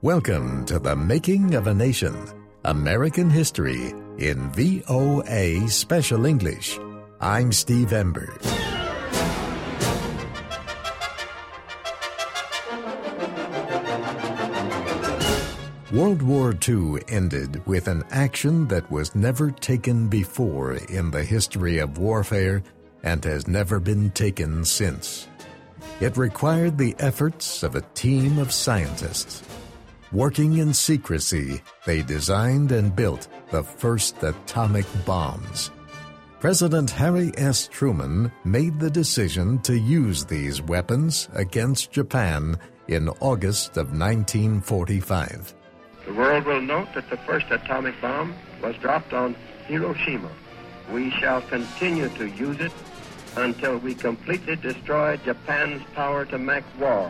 Welcome to The Making of a Nation, American History in VOA Special English. I'm Steve Embers. World War II ended with an action that was never taken before in the history of warfare and has never been taken since. It required the efforts of a team of scientists. Working in secrecy, they designed and built the first atomic bombs. President Harry S. Truman made the decision to use these weapons against Japan in August of 1945. The world will note that the first atomic bomb was dropped on Hiroshima. We shall continue to use it until we completely destroy Japan's power to make war.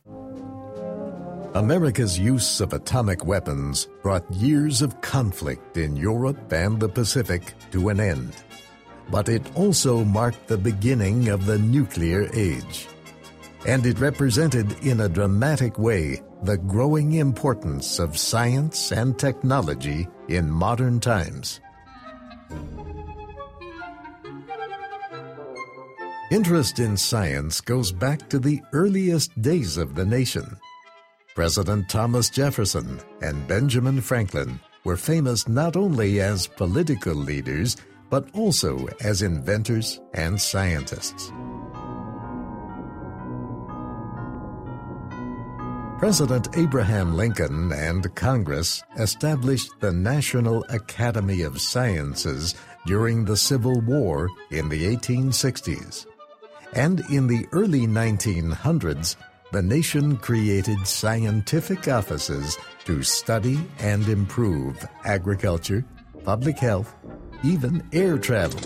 America's use of atomic weapons brought years of conflict in Europe and the Pacific to an end. But it also marked the beginning of the nuclear age. And it represented in a dramatic way the growing importance of science and technology in modern times. Interest in science goes back to the earliest days of the nation. President Thomas Jefferson and Benjamin Franklin were famous not only as political leaders, but also as inventors and scientists. President Abraham Lincoln and Congress established the National Academy of Sciences during the Civil War in the 1860s. And in the early 1900s, the nation created scientific offices to study and improve agriculture, public health, even air travel.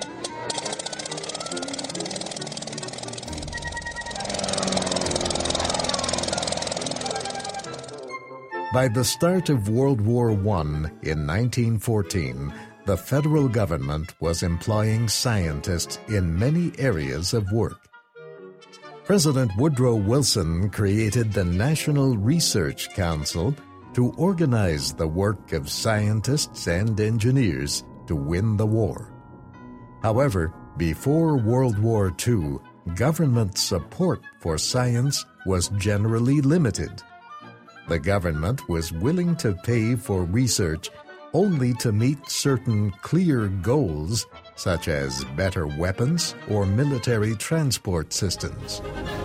By the start of World War I in 1914, the federal government was employing scientists in many areas of work. President Woodrow Wilson created the National Research Council to organize the work of scientists and engineers to win the war. However, before World War II, government support for science was generally limited. The government was willing to pay for research only to meet certain clear goals, such as better weapons or military transport systems.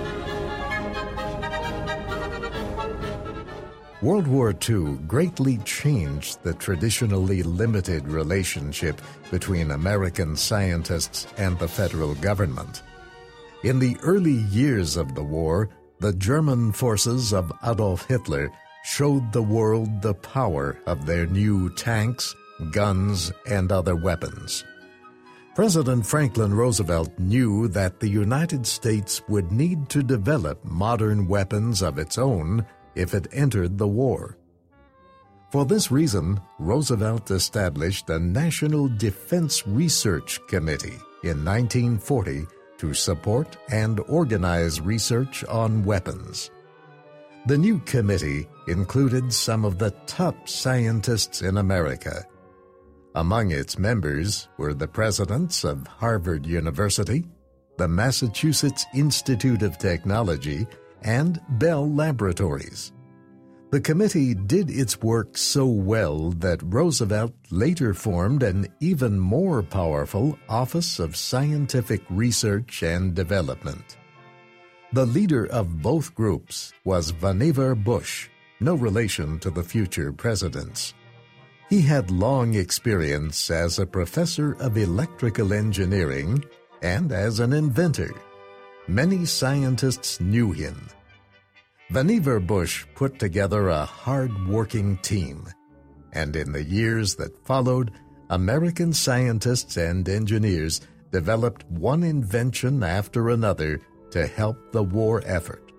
World War II greatly changed the traditionally limited relationship between American scientists and the federal government. In the early years of the war, the German forces of Adolf Hitler showed the world the power of their new tanks, guns, and other weapons. President Franklin Roosevelt knew that the United States would need to develop modern weapons of its own if it entered the war. For this reason, Roosevelt established the National Defense Research Committee in 1940 to support and organize research on weapons. The new committee included some of the top scientists in America. Among its members were the presidents of Harvard University, the Massachusetts Institute of Technology, and Bell Laboratories. The committee did its work so well that Roosevelt later formed an even more powerful Office of Scientific Research and Development. The leader of both groups was Vannevar Bush, no relation to the future presidents. He had long experience as a professor of electrical engineering and as an inventor. Many scientists knew him. Vannevar Bush put together a hard-working team, and in the years that followed, American scientists and engineers developed one invention after another to help the war effort.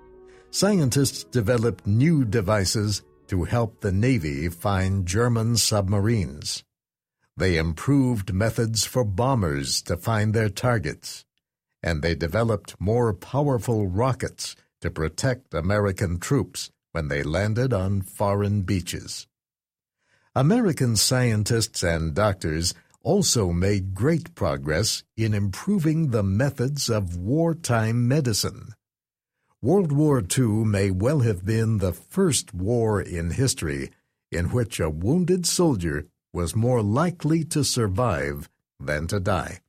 Scientists developed new devices to help the Navy find German submarines. They improved methods for bombers to find their targets, and they developed more powerful rockets to protect American troops when they landed on foreign beaches. American scientists and doctors also made great progress in improving the methods of wartime medicine. World War II may well have been the first war in history in which a wounded soldier was more likely to survive than to die.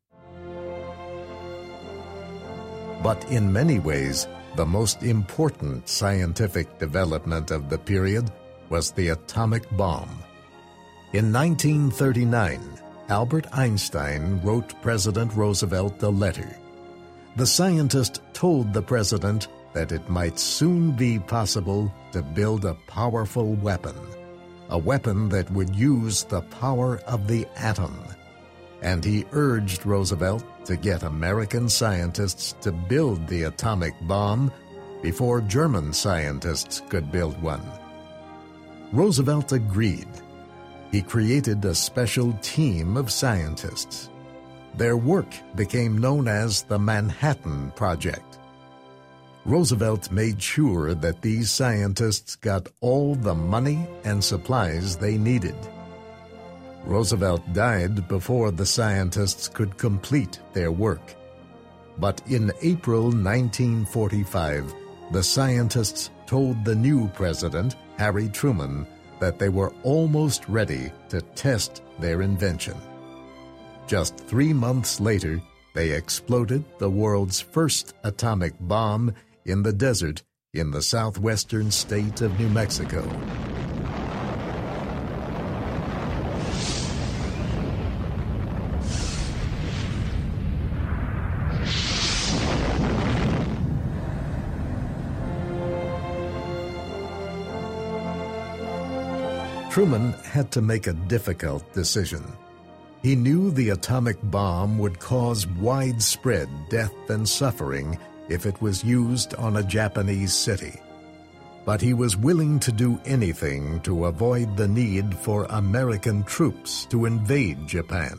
But in many ways, the most important scientific development of the period was the atomic bomb. In 1939, Albert Einstein wrote President Roosevelt a letter. The scientist told the president that it might soon be possible to build a powerful weapon, a weapon that would use the power of the atom. And he urged Roosevelt to get American scientists to build the atomic bomb before German scientists could build one. Roosevelt agreed. He created a special team of scientists. Their work became known as the Manhattan Project. Roosevelt made sure that these scientists got all the money and supplies they needed. Roosevelt died before the scientists could complete their work. But in April 1945, the scientists told the new president, Harry Truman, that they were almost ready to test their invention. Just 3 months later, they exploded the world's first atomic bomb in the desert in the southwestern state of New Mexico. Truman had to make a difficult decision. He knew the atomic bomb would cause widespread death and suffering if it was used on a Japanese city. But he was willing to do anything to avoid the need for American troops to invade Japan.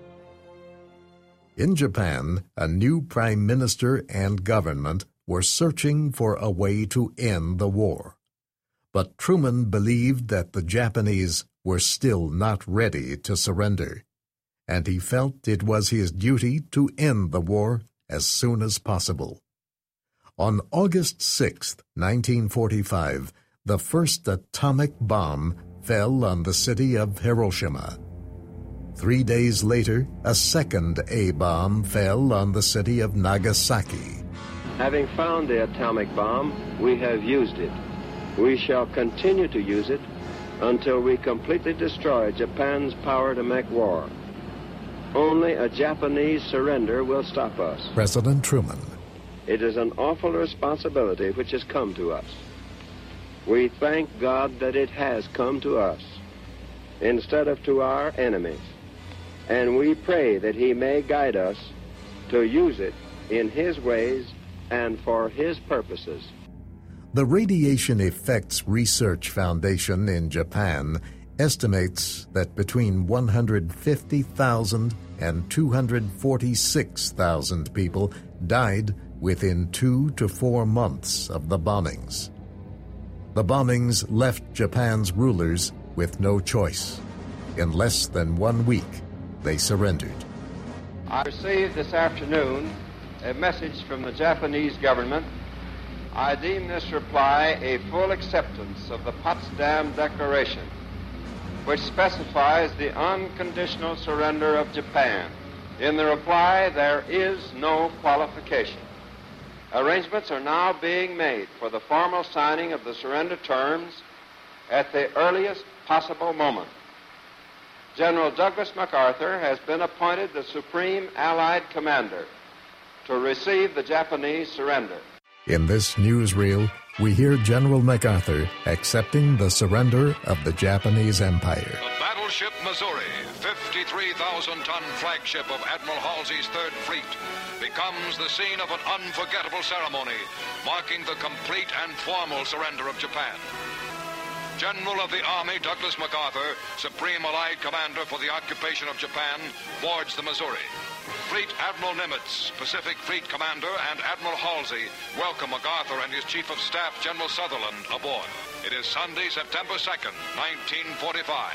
In Japan, a new prime minister and government were searching for a way to end the war. But Truman believed that the Japanese were still not ready to surrender, and he felt it was his duty to end the war as soon as possible. On August 6, 1945, the first atomic bomb fell on the city of Hiroshima. 3 days later, a second A-bomb fell on the city of Nagasaki. Having found the atomic bomb, we have used it. We shall continue to use it until we completely destroy Japan's power to make war. Only a Japanese surrender will stop us. President Truman. It is an awful responsibility which has come to us. We thank God that it has come to us instead of to our enemies. And we pray that He may guide us to use it in His ways and for His purposes. The Radiation Effects Research Foundation in Japan estimates that between 150,000 and 246,000 people died within 2 to 4 months of the bombings. The bombings left Japan's rulers with no choice. In less than 1 week, they surrendered. I received this afternoon a message from the Japanese government. I deem this reply a full acceptance of the Potsdam Declaration, which specifies the unconditional surrender of Japan. In the reply, there is no qualification. Arrangements are now being made for the formal signing of the surrender terms at the earliest possible moment. General Douglas MacArthur has been appointed the Supreme Allied Commander to receive the Japanese surrender. In this newsreel, we hear General MacArthur accepting the surrender of the Japanese Empire. The battleship Missouri, 53,000-ton flagship of Admiral Halsey's Third Fleet, becomes the scene of an unforgettable ceremony marking the complete and formal surrender of Japan. General of the Army Douglas MacArthur, Supreme Allied Commander for the occupation of Japan, boards the Missouri. Fleet Admiral Nimitz, Pacific Fleet Commander, and Admiral Halsey welcome MacArthur and his Chief of Staff, General Sutherland, aboard. It is Sunday, September 2nd, 1945.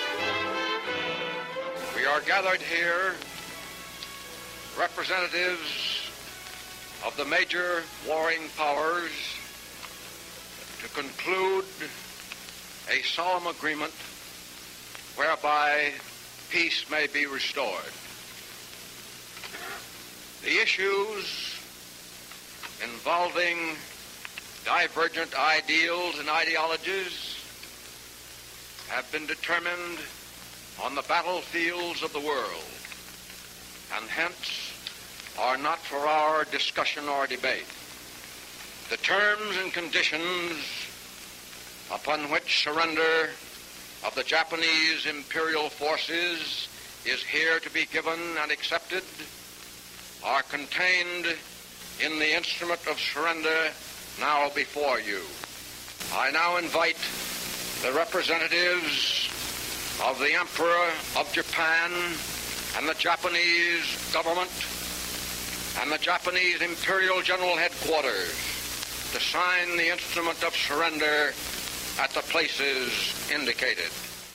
We are gathered here, representatives of the major warring powers, to conclude a solemn agreement whereby peace may be restored. The issues involving divergent ideals and ideologies have been determined on the battlefields of the world, and hence are not for our discussion or debate. The terms and conditions upon which surrender of the Japanese imperial forces is here to be given and accepted are contained in the instrument of surrender now before you. I now invite the representatives of the Emperor of Japan and the Japanese government and the Japanese Imperial General Headquarters to sign the instrument of surrender at the places indicated.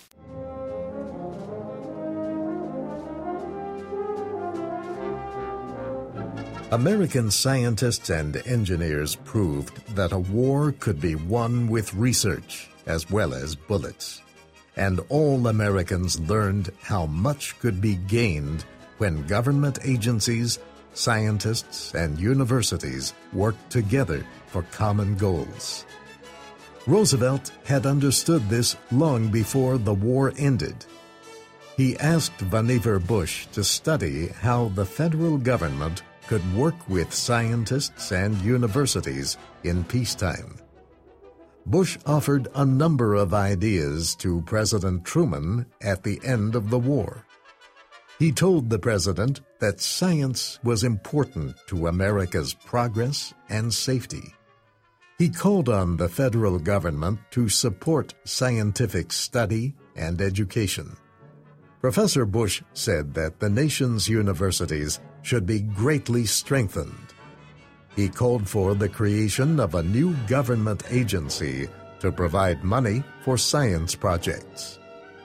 American scientists and engineers proved that a war could be won with research as well as bullets. And all Americans learned how much could be gained when government agencies, scientists, and universities worked together for common goals. Roosevelt had understood this long before the war ended. He asked Vannevar Bush to study how the federal government could work with scientists and universities in peacetime. Bush offered a number of ideas to President Truman at the end of the war. He told the president that science was important to America's progress and safety. He called on the federal government to support scientific study and education. Professor Bush said that the nation's universities should be greatly strengthened. He called for the creation of a new government agency to provide money for science projects.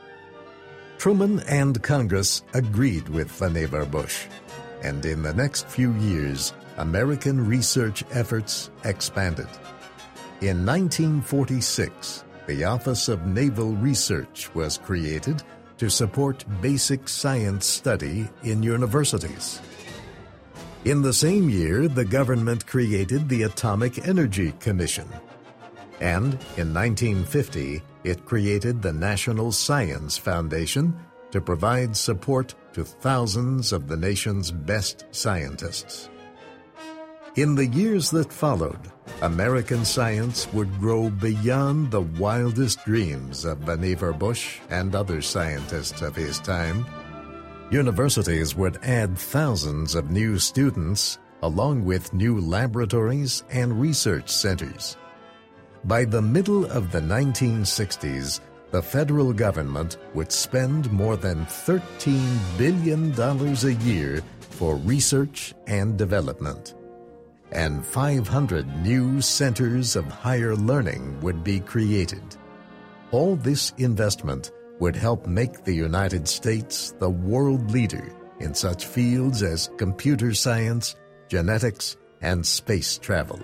Truman and Congress agreed with Vannevar Bush, and in the next few years, American research efforts expanded. In 1946, the Office of Naval Research was created to support basic science study in universities. In the same year, the government created the Atomic Energy Commission. And in 1950, it created the National Science Foundation to provide support to thousands of the nation's best scientists. In the years that followed, American science would grow beyond the wildest dreams of Vannevar Bush and other scientists of his time. Universities would add thousands of new students, along with new laboratories and research centers. By the middle of the 1960s, the federal government would spend more than $13 billion a year for research and development. And 500 new centers of higher learning would be created. All this investment would help make the United States the world leader in such fields as computer science, genetics, and space travel.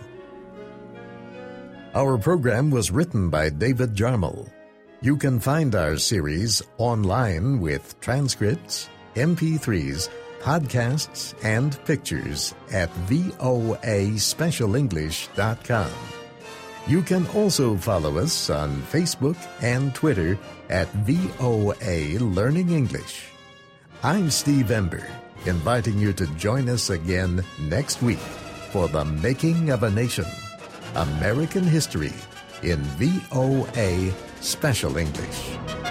Our program was written by David Jarmel. You can find our series online with transcripts, MP3s, podcasts, and pictures at voaspecialenglish.com. You can also follow us on Facebook and Twitter at VOA Learning English. I'm Steve Ember, inviting you to join us again next week for The Making of a Nation, American History in VOA Special English.